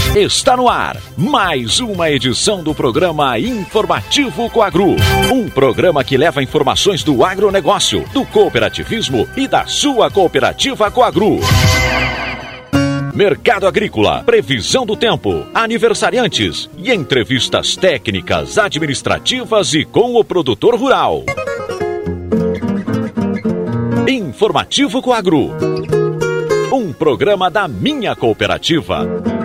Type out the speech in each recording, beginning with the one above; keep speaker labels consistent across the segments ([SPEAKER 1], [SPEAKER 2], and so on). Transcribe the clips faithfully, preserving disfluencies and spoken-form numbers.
[SPEAKER 1] Está no ar mais uma edição do programa Informativo Coagru. Um programa que leva informações do agronegócio, do cooperativismo e da sua cooperativa Coagru. Mercado agrícola, previsão do tempo, aniversariantes e entrevistas técnicas, administrativas e com o produtor rural. Informativo Coagru, um programa da minha cooperativa.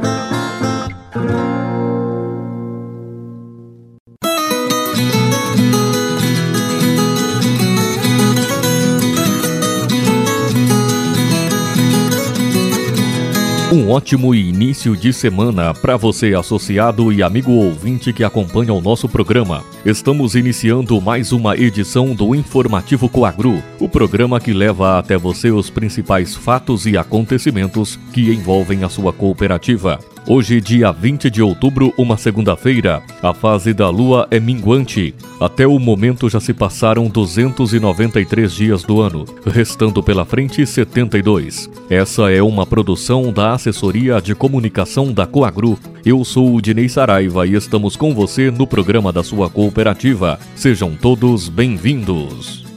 [SPEAKER 2] Um ótimo início de semana para você, associado e amigo ouvinte que acompanha o nosso programa. Estamos iniciando mais uma edição do Informativo Coagru, o programa que leva até você os principais fatos e acontecimentos que envolvem a sua cooperativa. Hoje, dia vinte de outubro, uma segunda-feira, a fase da lua é minguante. Até o momento já se passaram duzentos e noventa e três dias do ano, restando pela frente setenta e dois. Essa é uma produção da Assessoria de Comunicação da Coagru. Eu sou o Dinei Saraiva e estamos com você no programa da sua cooperativa. Sejam todos bem-vindos.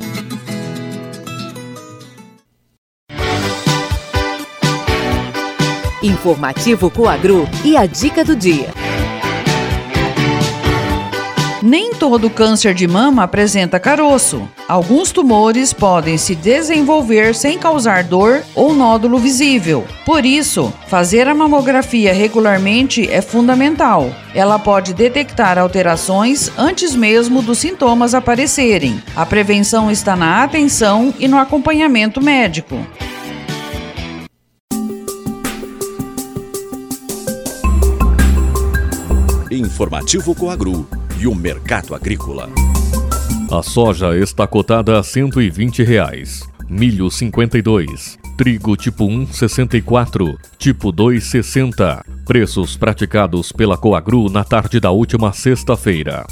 [SPEAKER 3] Informativo Coagru e a dica do dia. Nem todo câncer de mama apresenta caroço. Alguns tumores podem se desenvolver sem causar dor ou nódulo visível. Por isso, fazer a mamografia regularmente é fundamental. Ela pode detectar alterações antes mesmo dos sintomas aparecerem. A prevenção está na atenção e no acompanhamento médico.
[SPEAKER 1] Informativo Coagru e o mercado agrícola.
[SPEAKER 2] A soja está cotada a cento e vinte reais, milho cinquenta e dois, trigo tipo um sessenta e quatro, tipo dois sessenta. Preços praticados pela Coagru na tarde da última sexta-feira.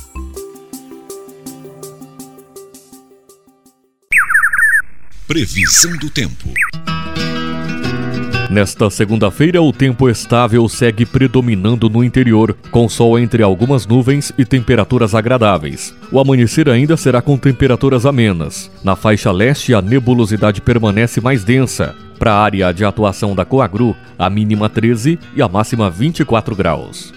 [SPEAKER 1] Previsão do tempo.
[SPEAKER 2] Nesta segunda-feira, o tempo estável segue predominando no interior, com sol entre algumas nuvens e temperaturas agradáveis. O amanhecer ainda será com temperaturas amenas. Na faixa leste, a nebulosidade permanece mais densa. Para a área de atuação da Coagru, a mínima treze e a máxima vinte e quatro graus.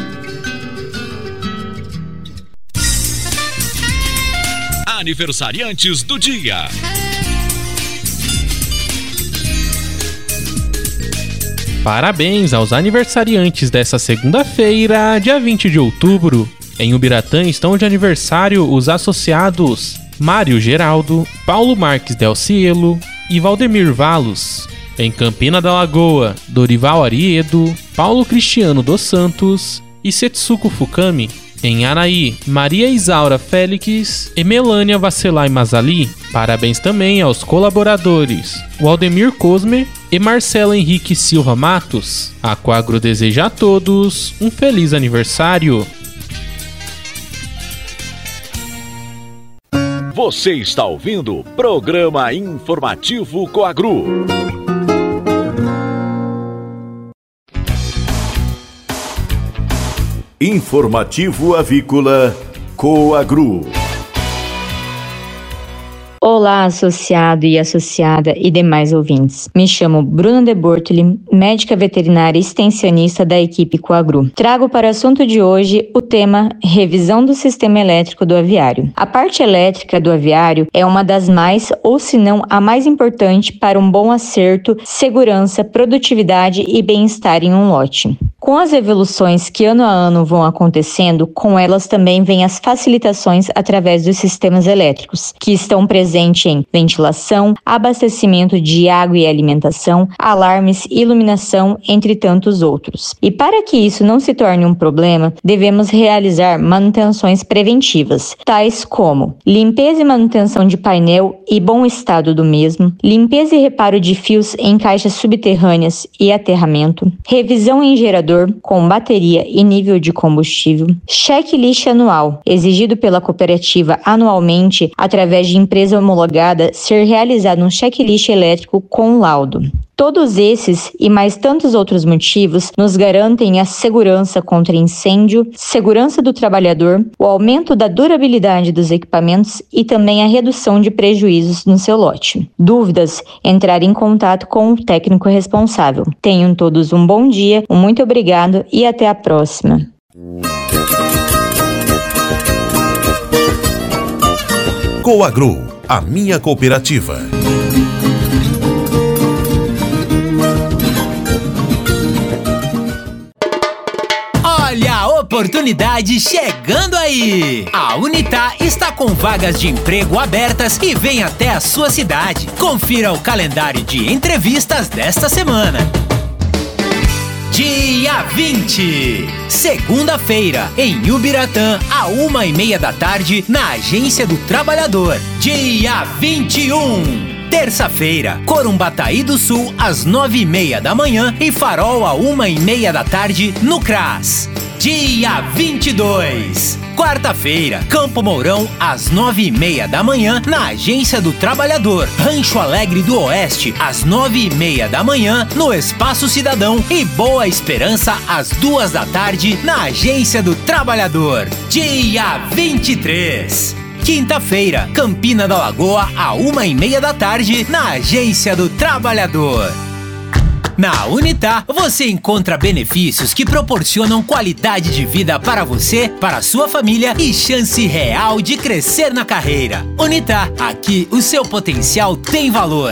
[SPEAKER 1] Aniversariantes do dia.
[SPEAKER 4] Parabéns aos aniversariantes dessa segunda-feira, dia vinte de outubro. Em Ubiratã estão de aniversário os associados Mário Geraldo, Paulo Marques Del Cielo e Valdemir Valos. Em Campina da Lagoa, Dorival Ariedo, Paulo Cristiano dos Santos e Setsuko Fukami. Em Anaí, Maria Isaura Félix e Melânia Vasselay Mazali. Parabéns também aos colaboradores Waldemir Cosme e Marcelo Henrique Silva Matos. A Coagru deseja a todos um feliz aniversário.
[SPEAKER 1] Você está ouvindo o programa Informativo Coagru. Informativo Avícola Coagru.
[SPEAKER 5] Olá, associado e associada e demais ouvintes. Me chamo Bruna de Bortoli, médica veterinária extensionista da equipe Coagru. Trago para o assunto de hoje o tema revisão do sistema elétrico do aviário. A parte elétrica do aviário é uma das mais, ou se não a mais importante para um bom acerto, segurança, produtividade e bem-estar em um lote. Com as evoluções que ano a ano vão acontecendo, com elas também vêm as facilitações através dos sistemas elétricos, que estão presentes em ventilação, abastecimento de água e alimentação, alarmes, iluminação, entre tantos outros. E para que isso não se torne um problema, devemos realizar manutenções preventivas, tais como limpeza e manutenção de painel e bom estado do mesmo, limpeza e reparo de fios em caixas subterrâneas e aterramento, revisão em gerador com bateria e nível de combustível, checklist anual, exigido pela cooperativa anualmente através de empresa homologada, ser realizado um checklist elétrico com laudo. Todos esses e mais tantos outros motivos nos garantem a segurança contra incêndio, segurança do trabalhador, o aumento da durabilidade dos equipamentos e também a redução de prejuízos no seu lote. Dúvidas? Entrar em contato com o técnico responsável. Tenham todos um bom dia, um muito obrigado e até a próxima.
[SPEAKER 6] Coagro, a minha cooperativa.
[SPEAKER 7] Olha a oportunidade chegando aí! A Unitá está com vagas de emprego abertas e vem até a sua cidade. Confira o calendário de entrevistas desta semana. Dia vinte, segunda-feira, em Ubiratã, a uma e meia da tarde, na Agência do Trabalhador. Dia vinte e um, terça-feira, Corumbataí do Sul, às nove e meia da manhã e Farol, a uma e meia da tarde, no CRAS. Dia vinte e dois, quarta-feira, Campo Mourão, às nove e meia da manhã, na Agência do Trabalhador. Rancho Alegre do Oeste, às nove e meia da manhã, no Espaço Cidadão. E Boa Esperança, às duas da tarde, na Agência do Trabalhador. Dia vinte e três, quinta-feira, Campina da Lagoa, à uma e meia da tarde, na Agência do Trabalhador. Na Unitá, você encontra benefícios que proporcionam qualidade de vida para você, para a sua família e chance real de crescer na carreira. Unitá, aqui o seu potencial tem valor.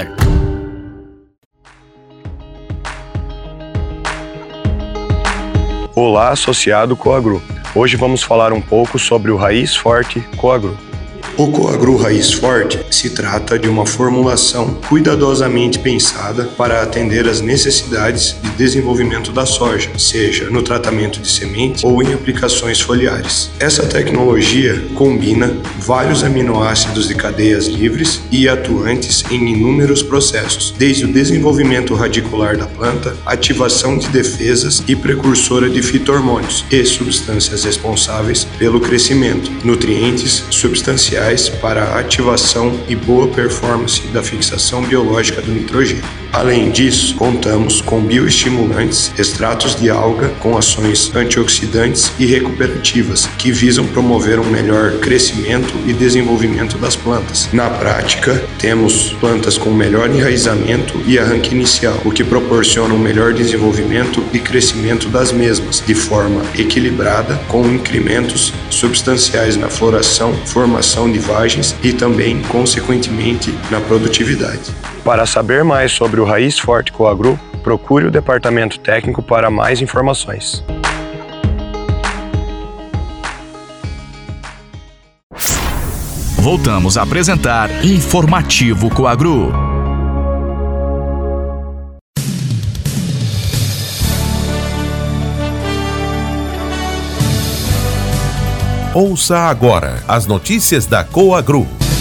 [SPEAKER 8] Olá, associado Coagro. Hoje vamos falar um pouco sobre o Raiz Forte Coagro.
[SPEAKER 9] O Coagro Raiz Forte se trata de uma formulação cuidadosamente pensada para atender às necessidades de desenvolvimento da soja, seja no tratamento de sementes ou em aplicações foliares. Essa tecnologia combina vários aminoácidos de cadeias livres e atuantes em inúmeros processos, desde o desenvolvimento radicular da planta, ativação de defesas e precursora de fito-hormônios e substâncias responsáveis pelo crescimento, nutrientes substanciais para a ativação e boa performance da fixação biológica do nitrogênio. Além disso, contamos com bioestimulantes, extratos de alga com ações antioxidantes e recuperativas que visam promover um melhor crescimento e desenvolvimento das plantas. Na prática, temos plantas com melhor enraizamento e arranque inicial, o que proporciona um melhor desenvolvimento e crescimento das mesmas, de forma equilibrada, com incrementos substanciais na floração, formação de vagens e também, consequentemente, na produtividade.
[SPEAKER 8] Para saber mais sobre o Raiz Forte Coagro, procure o departamento técnico para mais informações.
[SPEAKER 6] Voltamos a apresentar Informativo Coagro. Ouça agora as notícias da Coagro.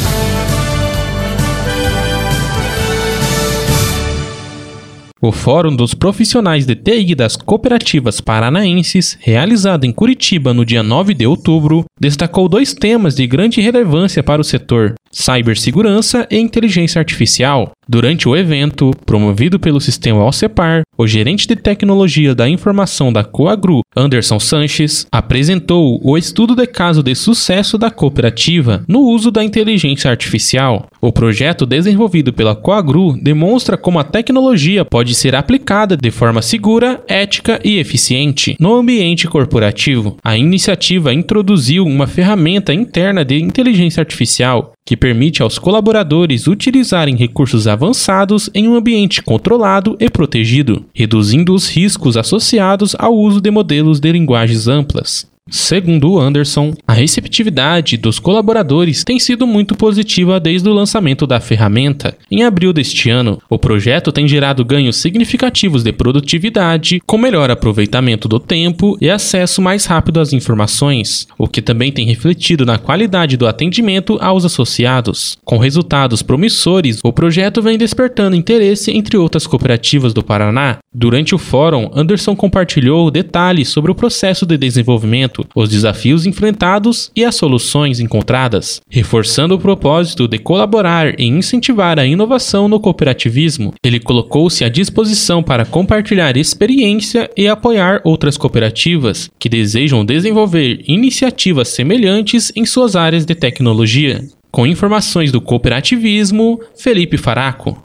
[SPEAKER 4] O Fórum dos Profissionais de T I das Cooperativas Paranaenses, realizado em Curitiba no dia nove de outubro, destacou dois temas de grande relevância para o setor: cibersegurança e inteligência artificial. Durante o evento, promovido pelo sistema Alcepar, o gerente de tecnologia da informação da Coagro, Anderson Sanches, apresentou o estudo de caso de sucesso da cooperativa no uso da inteligência artificial. O projeto desenvolvido pela Coagro demonstra como a tecnologia pode ser aplicada de forma segura, ética e eficiente no ambiente corporativo. A iniciativa introduziu uma ferramenta interna de inteligência artificial que permite aos colaboradores utilizarem recursos avançados em um ambiente controlado e protegido, reduzindo os riscos associados ao uso de modelos de linguagens amplas. Segundo o Anderson, a receptividade dos colaboradores tem sido muito positiva desde o lançamento da ferramenta. Em abril deste ano, o projeto tem gerado ganhos significativos de produtividade, com melhor aproveitamento do tempo e acesso mais rápido às informações, o que também tem refletido na qualidade do atendimento aos associados. Com resultados promissores, o projeto vem despertando interesse entre outras cooperativas do Paraná. Durante o fórum, Anderson compartilhou detalhes sobre o processo de desenvolvimento projeto, os desafios enfrentados e as soluções encontradas, reforçando o propósito de colaborar e incentivar a inovação no cooperativismo. Ele colocou-se à disposição para compartilhar experiência e apoiar outras cooperativas que desejam desenvolver iniciativas semelhantes em suas áreas de tecnologia. Com informações do cooperativismo, Felipe Faraco.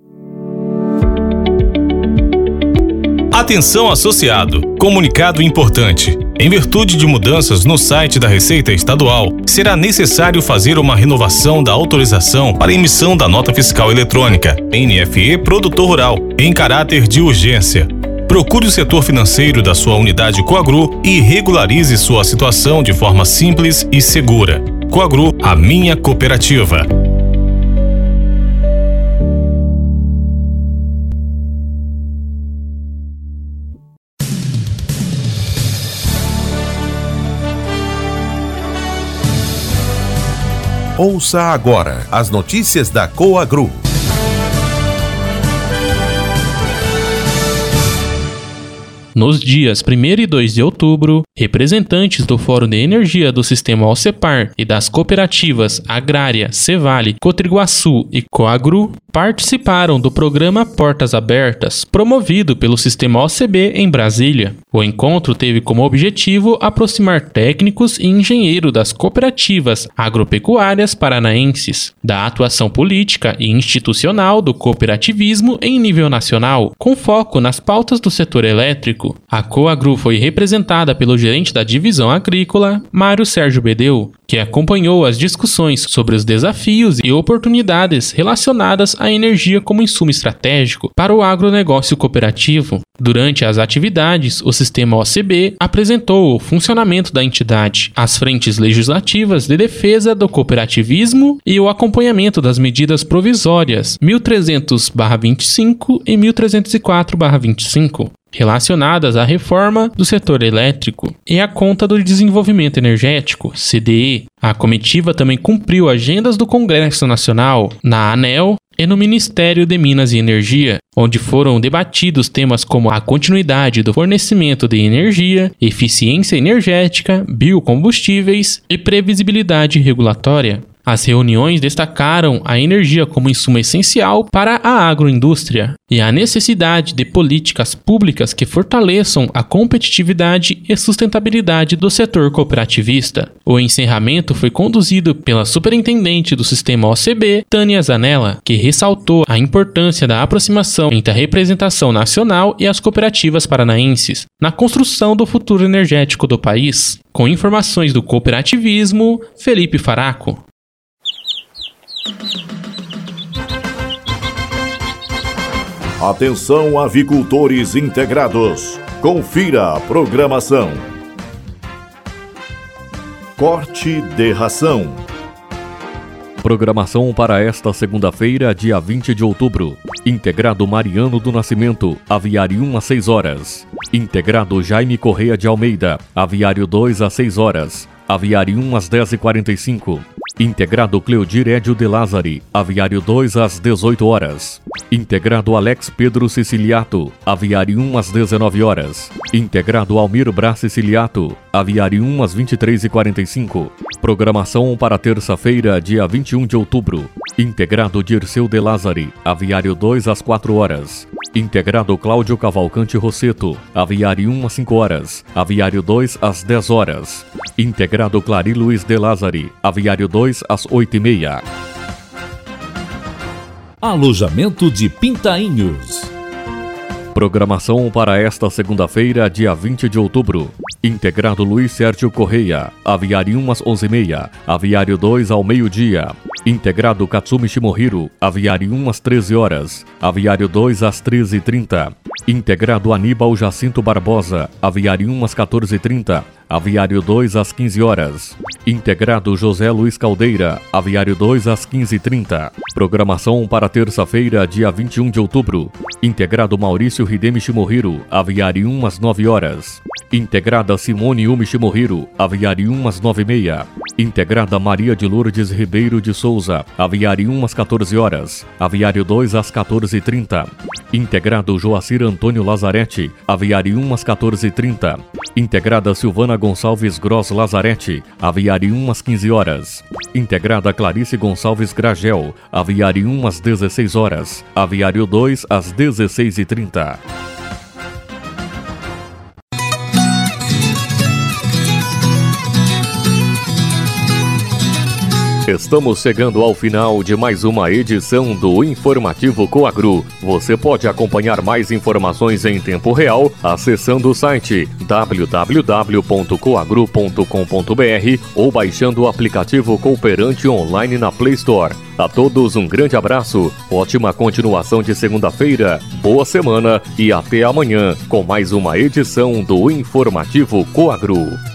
[SPEAKER 10] Atenção associado, comunicado importante. Em virtude de mudanças no site da Receita Estadual, será necessário fazer uma renovação da autorização para emissão da nota fiscal eletrônica, N F E Produtor Rural, em caráter de urgência. Procure o setor financeiro da sua unidade Coagru e regularize sua situação de forma simples e segura. Coagru, a minha cooperativa.
[SPEAKER 6] Ouça agora as notícias da Coagru.
[SPEAKER 4] Nos dias primeiro e dois de outubro, representantes do Fórum de Energia do Sistema OCEPAR e das cooperativas Agrária, Cevale, Cotriguaçu e Coagru participaram do programa Portas Abertas, promovido pelo Sistema O C B em Brasília. O encontro teve como objetivo aproximar técnicos e engenheiros das cooperativas agropecuárias paranaenses, da atuação política e institucional do cooperativismo em nível nacional, com foco nas pautas do setor elétrico. A Coagru foi representada pelo gerente da divisão agrícola, Mário Sérgio Bedeu, que acompanhou as discussões sobre os desafios e oportunidades relacionadas à energia como insumo estratégico para o agronegócio cooperativo. Durante as atividades, o Sistema O C B apresentou o funcionamento da entidade, as frentes legislativas de defesa do cooperativismo e o acompanhamento das medidas provisórias mil e trezentos barra vinte e cinco e mil trezentos e quatro barra vinte e cinco. relacionadas à reforma do setor elétrico e à Conta do Desenvolvimento Energético, C D E. A comitiva também cumpriu agendas do Congresso Nacional, na ANEEL e no Ministério de Minas e Energia, onde foram debatidos temas como a continuidade do fornecimento de energia, eficiência energética, biocombustíveis e previsibilidade regulatória. As reuniões destacaram a energia como insumo essencial para a agroindústria e a necessidade de políticas públicas que fortaleçam a competitividade e sustentabilidade do setor cooperativista. O encerramento foi conduzido pela superintendente do Sistema O C B, Tânia Zanella, que ressaltou a importância da aproximação entre a representação nacional e as cooperativas paranaenses na construção do futuro energético do país. Com informações do cooperativismo, Felipe Faraco.
[SPEAKER 1] Atenção, avicultores integrados. Confira a programação. Corte de ração.
[SPEAKER 2] Programação para esta segunda-feira, dia vinte de outubro. Integrado Mariano do Nascimento, aviário um às seis horas. Integrado Jaime Correia de Almeida, aviário dois às seis horas. Aviário um às dez e quarenta e cinco. Integrado Cleodir Edio de Lázari, aviário dois às dezoito horas. Integrado Alex Pedro Siciliato, aviário um às dezenove horas. Integrado Almir Brás Siciliato, aviário um às vinte e três e quarenta e cinco. Programação para terça-feira, dia vinte e um de outubro. Integrado Dirceu de Lázari, aviário dois às quatro horas. Integrado Cláudio Cavalcante Rosseto, aviário um às cinco horas. Aviário dois às dez horas. Integrado Clari Luiz de Lázari, aviário dois às oito e meia.
[SPEAKER 1] Alojamento de Pintainhos.
[SPEAKER 2] Programação para esta segunda-feira, dia vinte de outubro. Integrado Luiz Sérgio Correia, aviário um às onze e meia, aviário dois ao meio-dia. Integrado Katsumi Shimohiro, aviário um às treze horas, aviário dois às treze e trinta. Integrado Aníbal Jacinto Barbosa, aviário um às quatorze e trinta, aviário dois às quinze horas. Integrado José Luiz Caldeira, aviário dois às quinze e trinta. Programação para terça-feira, dia vinte e um de outubro. Integrado Maurício Hidemi Shimohiro, aviário um às nove horas. Integrada Simone Yumi Shimohiro, aviário um às nove e meia. Integrada Maria de Lourdes Ribeiro de Souza, aviário um às quatorze horas. Aviário dois às quatorze e trinta. Integrado Joacir Antônio Lazarete, aviário um às quatorze e trinta. Integrada Silvana Gonçalves Gross Lazarete, Aviário um às quinze horas. Integrada Clarice Gonçalves Gragel, Aviário um às dezesseis horas. Aviário dois às dezesseis e trinta. Estamos chegando ao final de mais uma edição do Informativo Coagru. Você pode acompanhar mais informações em tempo real acessando o site w w w ponto coagru ponto com ponto b r ou baixando o aplicativo Cooperante online na Play Store. A todos um grande abraço, ótima continuação de segunda-feira, boa semana e até amanhã com mais uma edição do Informativo Coagru.